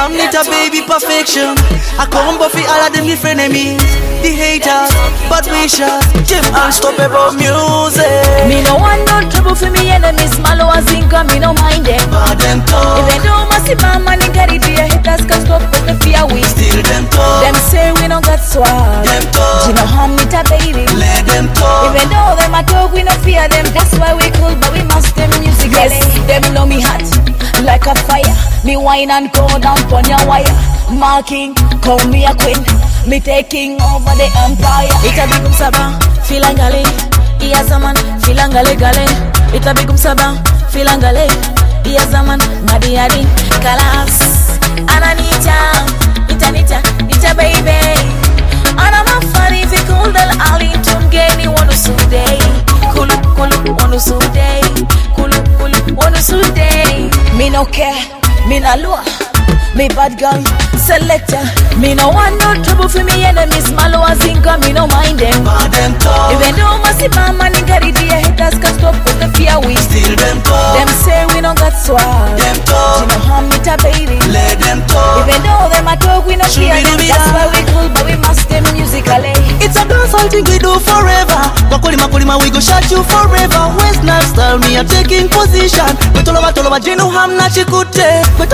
have need a baby perfection. I come buffy all of them the frenemies, the haters, but wishers. Them unstoppable music. Me no want no trouble for me enemies. Malo and Zinka, me no mind them. But them talk. Even though massive man and carry the haters can stop with the fear we. Still them talk. Them say we no got swag. Them talk. You know how me ta baby. Let them talk. Even though them a talk, we no fear them. That's why we cool, but we must them music. Yes, them know me hot like a fire. Me wine and go down on your wire. Marking, call me a queen. Me taking over the empire. Ita bigum saba, filangale. Iya zaman, filangale gale. Ita bigum saba, filangale. Iya zaman, madi adi. Kalas, ananita, ita baby. Anama fari fi kundal ali tungeni wanu sudei. Kulu wanu sudei. Kulu wanu sudei. Me no care, me na lua. Me bad girl, selector. Me no want no trouble for me enemies. Malo and Zinka, me no mind them. But them talk. Even though massive man and carry the haters can stop with the fear we. Still them talk. Them say we no got swag. Them talk. You know how me ta baby. Let them talk. Even though them a talk, we no fear them. That's why we cool, but we must them musically. It's a dance something we do forever. Wakulima we go shot you forever. West Nile style, me are taking position. We toloba jinu hamna chikute. We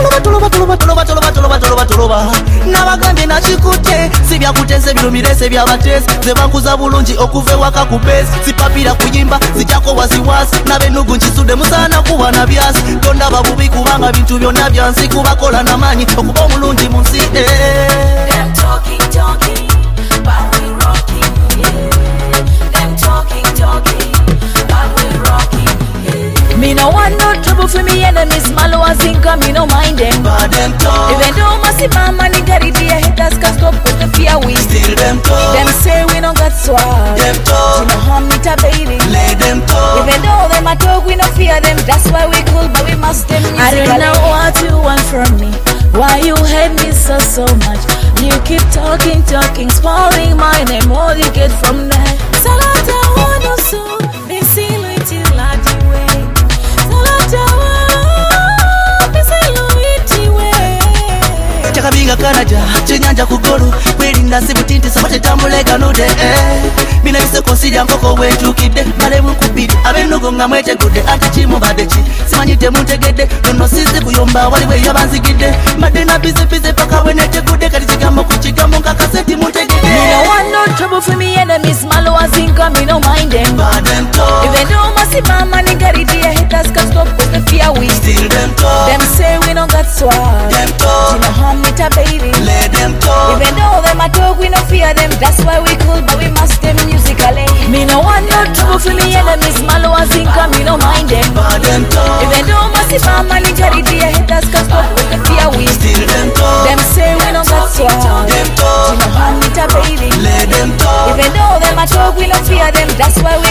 toloba nabagambye nakikute sibyakute sebirumire sebyabatesi zebakuza bulungi okuve waka kupesi sipapira kuyimba zijako wasiwasi nabenugu nkisude musaana kuba na byasi tondaba bubi kubanga bintu byonna byansi kubakola namanyi okuba omulungi mu nsi Them talking, but we rocking, yeah. Them talking, but we rocking, yeah. Me no want no trouble for me enemies. Malo and Zinka, me no mind them. But them talk. Even though massive man and carry the haters can stop with the fear we. Still them talk. Them say we no got swag. Them talk. You know how me ta baby. Let them talk. Even though them a talk, we no fear them. That's why we cool, but we must them musically. I don't know what you want from me. Why you hate me so much? You keep talking, spoiling my name. What you get from that? Salata wano so, bisilu iti ladiwe. Salata wano, bisilu iti we. Chakabinga kanaja, chenyanja kugolu. Kwelinda sibutinti sabate tambulega nude Mina yise konsija nkoko wetukide Malemu kupidi, abenugo nga mwete gude Ate chimu badechi, simanyite muntegede Nono sisi kuyomba waliwe yabanzigide Madena bize paka wenete gude Kalichigamo kuchigamo kakaseti muntegede Me no want no trouble for me enemies. Malo and Zinka, me no mind them. But them talk. Even though massive man and carry the haters can stop with the fear we. Still them talk. Them say we no got swag. Them talk. You know how me ta baby. Let them talk. Even though them a talk, we no fear them. That's why we cool, but we must them musically. Me no want no trouble for me enemies. Malo and Zinka, me no mind them. But them talk. Even though massive man and carry the haters can stop with the fear we. Still them talk. Them say we no got swag. Them talk. You know how me ta baby. Let them talk. Even though them a talk, we no fear them. That's why we